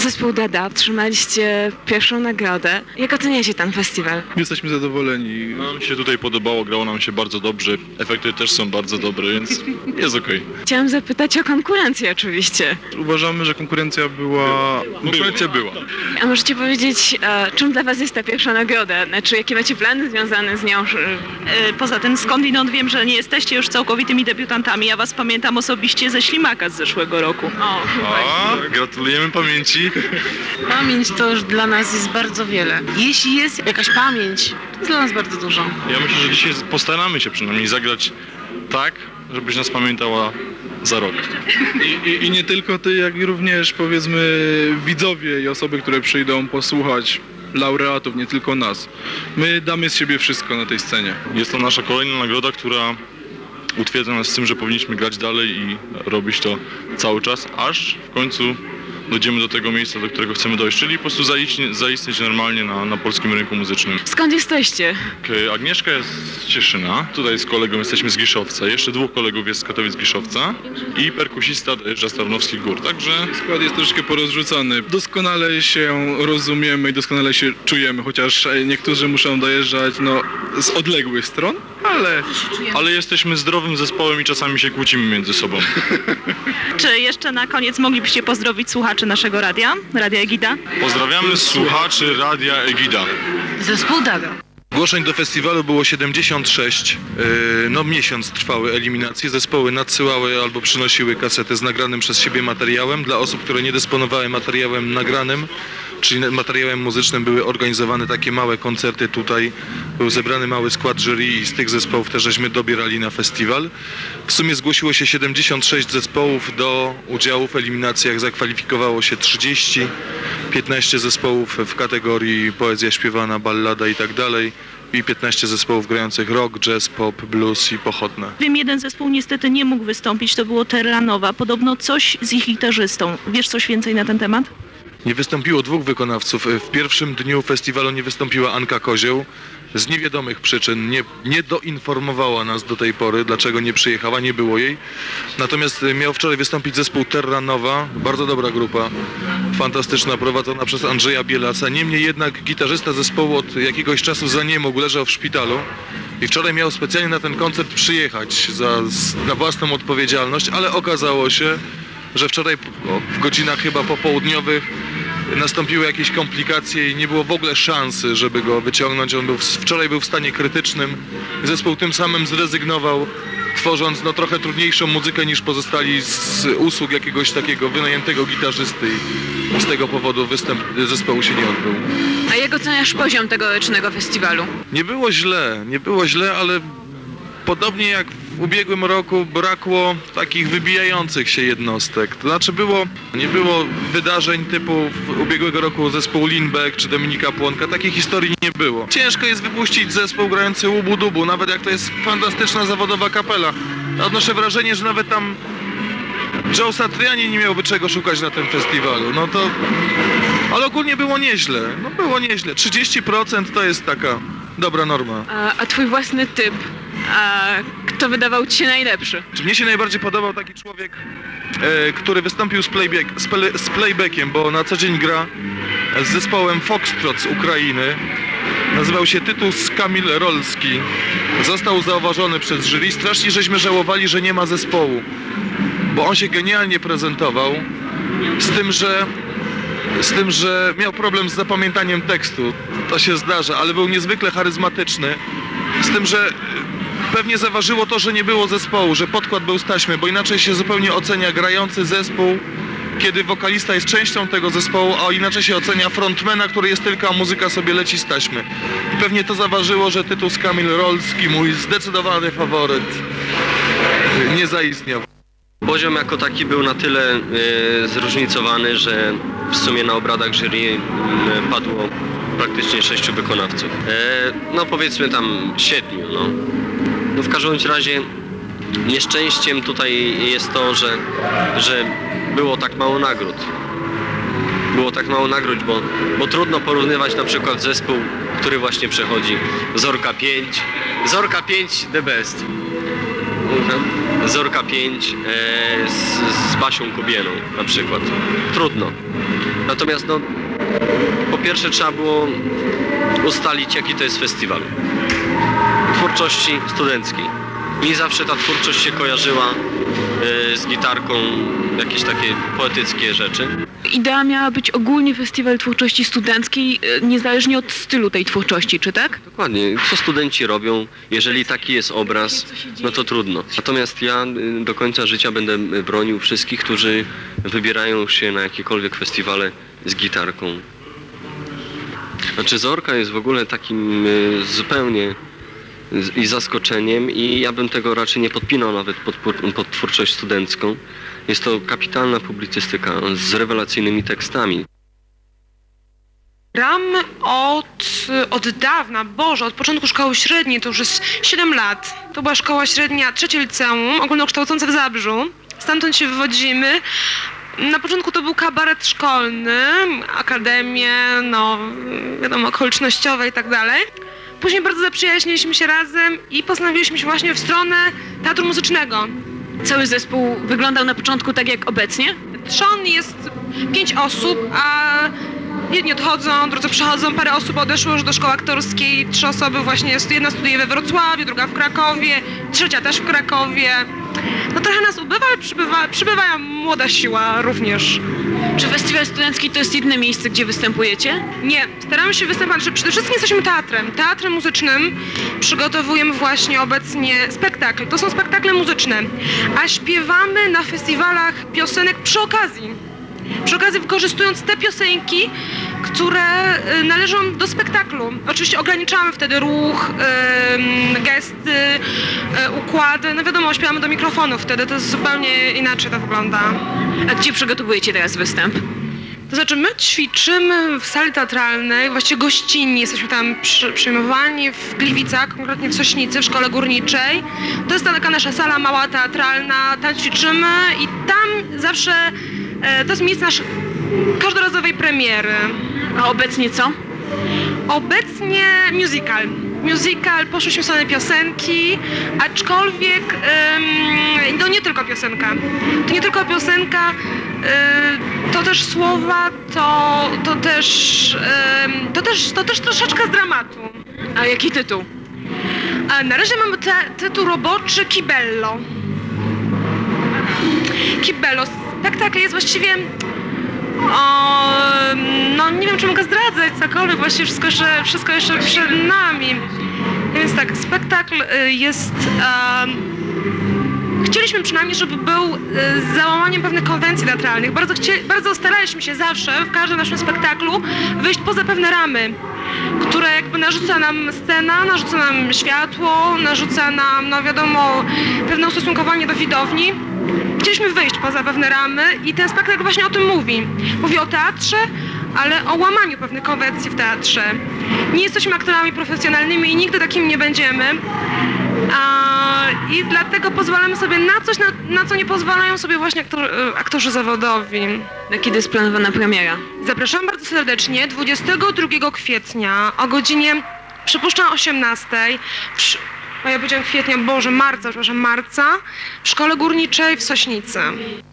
Zespół Dada, otrzymaliście pierwszą nagrodę. Jak oceniacie ten festiwal? Jesteśmy zadowoleni. Nam się tutaj podobało, grało nam się bardzo dobrze, efekty też są bardzo dobre, więc jest okej. Chciałam zapytać o konkurencję oczywiście. Uważamy, że konkurencja była. A możecie powiedzieć, czym dla was jest ta pierwsza nagroda? Znaczy, jakie macie plany związane z nią? Poza tym skądinąd wiem, że nie jesteście już całkowitymi debiutantami. Ja was pamiętam osobiście ze Ślimaka z zeszłego roku. Gratulujemy pamięci. Pamięć to już dla nas jest bardzo wiele. Jeśli jest jakaś pamięć, to jest dla nas bardzo dużo. Ja myślę, że dzisiaj postaramy się przynajmniej zagrać tak, żebyś nas pamiętała za rok. I nie tylko ty, jak i również powiedzmy widzowie i osoby, które przyjdą posłuchać laureatów, nie tylko nas. My damy z siebie wszystko na tej scenie. Jest to nasza kolejna nagroda, która utwierdza nas w tym, że powinniśmy grać dalej i robić to cały czas, aż w końcu dojdziemy do tego miejsca, do którego chcemy dojść, czyli po prostu zaistnieć normalnie na polskim rynku muzycznym. Skąd jesteście? Agnieszka jest z Cieszyna, tutaj z kolegą jesteśmy z Giszowca, jeszcze dwóch kolegów jest z Katowic-Giszowca i perkusista dojeżdża z Tarnowskich Gór, także... Skład jest troszkę porozrzucany. Doskonale się rozumiemy i doskonale się czujemy, chociaż niektórzy muszą dojeżdżać z odległych stron, Ale jesteśmy zdrowym zespołem i czasami się kłócimy między sobą. Czy jeszcze na koniec moglibyście pozdrowić słuchaczy naszego radia, Radia Egida? Pozdrawiamy słuchaczy Radia Egida. Zespół Dada. Zgłoszeń do festiwalu było 76, miesiąc trwały eliminacje, zespoły nadsyłały albo przynosiły kasety z nagranym przez siebie materiałem. Dla osób, które nie dysponowały materiałem nagranym, czyli materiałem muzycznym, były organizowane takie małe koncerty tutaj. Był zebrany mały skład jury i z tych zespołów też żeśmy dobierali na festiwal. W sumie zgłosiło się 76 zespołów, do udziału w eliminacjach zakwalifikowało się 30, 15 zespołów w kategorii poezja śpiewana, ballada i tak dalej. I 15 zespołów grających rock, jazz, pop, blues i pochodne. Wiem, jeden zespół niestety nie mógł wystąpić, to było Terranowa. Podobno coś z ich gitarzystą. Wiesz coś więcej na ten temat? Nie wystąpiło dwóch wykonawców. W pierwszym dniu festiwalu nie wystąpiła Anka Kozioł. Z niewiadomych przyczyn nie doinformowała nas do tej pory, dlaczego nie przyjechała, nie było jej. Natomiast miał wczoraj wystąpić zespół Terranowa, bardzo dobra grupa, fantastyczna, prowadzona przez Andrzeja Bielasa. Niemniej jednak gitarzysta zespołu od jakiegoś czasu zaniemógł, leżał w szpitalu. I wczoraj miał specjalnie na ten koncert przyjechać na własną odpowiedzialność, ale okazało się, że wczoraj w godzinach chyba popołudniowych nastąpiły jakieś komplikacje i nie było w ogóle szansy, żeby go wyciągnąć. Wczoraj był w stanie krytycznym. Zespół tym samym zrezygnował, tworząc trochę trudniejszą muzykę niż pozostali z usług jakiegoś takiego wynajętego gitarzysty i z tego powodu występ zespołu się nie odbył. A jak oceniasz poziom tegorocznego festiwalu? Nie było źle, ale podobnie jak w ubiegłym roku brakło takich wybijających się jednostek. To znaczy nie było wydarzeń typu ubiegłego roku zespół Lindbeck czy Dominika Płonka. Takiej historii nie było. Ciężko jest wypuścić zespół grający łubu-dubu, nawet jak to jest fantastyczna zawodowa kapela. Odnoszę wrażenie, że nawet tam Joe Satriani nie miałby czego szukać na tym festiwalu. Ale ogólnie było nieźle. 30% to jest taka dobra norma. A twój własny typ? Kto wydawał ci się najlepszy? Mnie się najbardziej podobał taki człowiek, który wystąpił z playbackiem, bo na co dzień gra z zespołem Foxtrot z Ukrainy. Nazywał się Tytus Kamil Rolski. Został zauważony przez jury. Strasznie żeśmy żałowali, że nie ma zespołu, bo on się genialnie prezentował, z tym, że miał problem z zapamiętaniem tekstu. To się zdarza, ale był niezwykle charyzmatyczny. Z tym, że pewnie zaważyło to, że nie było zespołu, że podkład był z taśmy, bo inaczej się zupełnie ocenia grający zespół, kiedy wokalista jest częścią tego zespołu, a inaczej się ocenia frontmana, który jest tylko, a muzyka sobie leci z taśmy. I pewnie to zaważyło, że Tytus Kamil Rolski, mój zdecydowany faworyt, nie zaistniał. Poziom jako taki był na tyle zróżnicowany, że w sumie na obradach jury padło praktycznie 6 wykonawców. Powiedzmy tam 7, w każdym razie nieszczęściem tutaj jest to, że było tak mało nagród. Bo trudno porównywać na przykład zespół, który właśnie przechodzi Zorka 5 the best. Zorka 5 z Basią Kubieną na przykład. Trudno. Natomiast no, po pierwsze trzeba było ustalić, jaki to jest festiwal twórczości studenckiej. Mi zawsze ta twórczość się kojarzyła z gitarką, jakieś takie poetyckie rzeczy. Idea miała być ogólnie festiwal twórczości studenckiej, niezależnie od stylu tej twórczości, czy tak? Dokładnie, co studenci robią, jeżeli taki jest obraz, no to trudno. Natomiast ja do końca życia będę bronił wszystkich, którzy wybierają się na jakiekolwiek festiwale z gitarką. Znaczy Zorka jest w ogóle takim zupełnie i zaskoczeniem i ja bym tego raczej nie podpinał nawet pod twórczość studencką. Jest to kapitalna publicystyka z rewelacyjnymi tekstami. Gram od dawna, Boże, od początku szkoły średniej, to już jest 7 lat. To była szkoła średnia, 3 liceum, ogólnokształcące w Zabrzu. Stamtąd się wywodzimy. Na początku to był kabaret szkolny, akademie, no wiadomo, okolicznościowe i tak dalej. Później bardzo zaprzyjaźniliśmy się razem i postanowiliśmy się właśnie w stronę teatru muzycznego. Cały zespół wyglądał na początku tak jak obecnie? Trzon jest 5 osób, a jedni odchodzą, drudzy przychodzą, parę osób odeszło już do szkoły aktorskiej, 3 osoby właśnie, jedna studiuje we Wrocławiu, druga w Krakowie, trzecia też w Krakowie. No trochę nas ubywa, ale przybywa młoda siła również. Czy festiwal studencki to jest jedyne miejsce, gdzie występujecie? Nie, staramy się występować, przede wszystkim jesteśmy teatrem muzycznym. Przygotowujemy właśnie obecnie spektakl, to są spektakle muzyczne, a śpiewamy na festiwalach piosenek przy okazji wykorzystując te piosenki, które należą do spektaklu. Oczywiście ograniczamy wtedy ruch, gesty, układy. No wiadomo, śpiewamy do mikrofonu wtedy, to jest zupełnie inaczej to wygląda. A gdzie przygotowujecie teraz występ? To znaczy my ćwiczymy w sali teatralnej, właściwie gościnni, jesteśmy tam przyjmowani w Gliwicach, konkretnie w Sośnicy, w Szkole Górniczej. To jest taka nasza sala mała teatralna, tam ćwiczymy i tam zawsze to jest miejsce naszej każdorazowej premiery. A obecnie co? Obecnie musical, poszłyśmy same piosenki, aczkolwiek to nie tylko piosenka. To też słowa, to też troszeczkę z dramatu. A jaki tytuł? A na razie mamy tytuł roboczy Kibello. Spektakl jest właściwie, no nie wiem, czy mogę zdradzać cokolwiek, właściwie wszystko jeszcze przed nami. Więc tak, spektakl jest, chcieliśmy przynajmniej, żeby był z załamaniem pewnych konwencji teatralnych. Bardzo staraliśmy się zawsze, w każdym naszym spektaklu, wyjść poza pewne ramy, które jakby narzuca nam scena, narzuca nam światło, narzuca nam, no wiadomo, pewne ustosunkowanie do widowni. Chcieliśmy wyjść poza pewne ramy i ten spektakl właśnie o tym mówi. Mówi o teatrze, ale o łamaniu pewnych konwencji w teatrze. Nie jesteśmy aktorami profesjonalnymi i nigdy takimi nie będziemy. I dlatego pozwalamy sobie na coś, na co nie pozwalają sobie właśnie aktorzy zawodowi. Na kiedy jest planowana premiera? Zapraszam bardzo serdecznie 22 kwietnia o godzinie, przypuszczam, 18. Ja powiedziałam kwietnia, Boże, marca w Szkole Górniczej w Sośnicy.